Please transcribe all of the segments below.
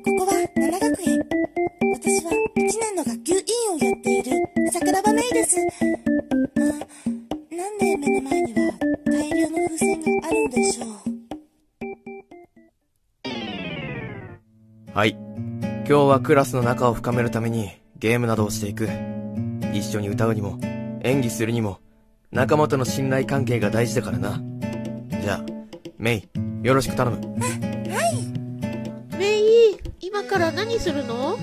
こは7学園。私は1年の学級委員をやっている桜庭芽衣です。なんで目の前には大量の風船があるんでしょう。はい。今日はクラスの仲を深めるためにゲームなどをしていく。一緒に歌うにも演技するにも仲間との信頼関係が大事だからな。じゃあメイ、よろしく頼む。 はい。 メイ、今から何するの？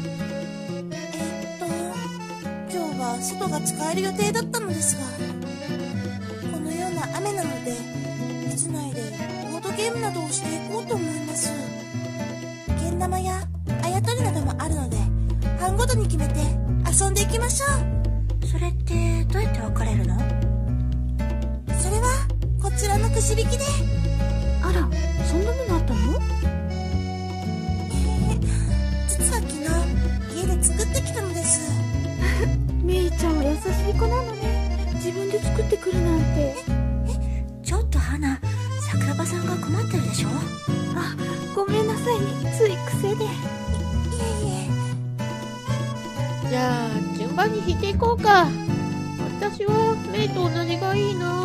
今日は外が使える予定だったのですが、このような雨なので室内でボードゲームなどをしていこうと思います。けん玉やあやとりなどもあるので班ごとに決めて遊んでいきましょう。それってどうやって分かれるの？それはこちらのくじ引きで。 あら、そんなものあったの？ 実は昨日家で作ってきたのです。 メイちゃんは優しい子なのね。自分で作ってくるなんて。 ちょっと花、桜庭さんが困ってるでしょ？ あ、ごめんなさいね、つい癖で。いえじゃあ順番に引いていこうか。私はメイと同じがいいな。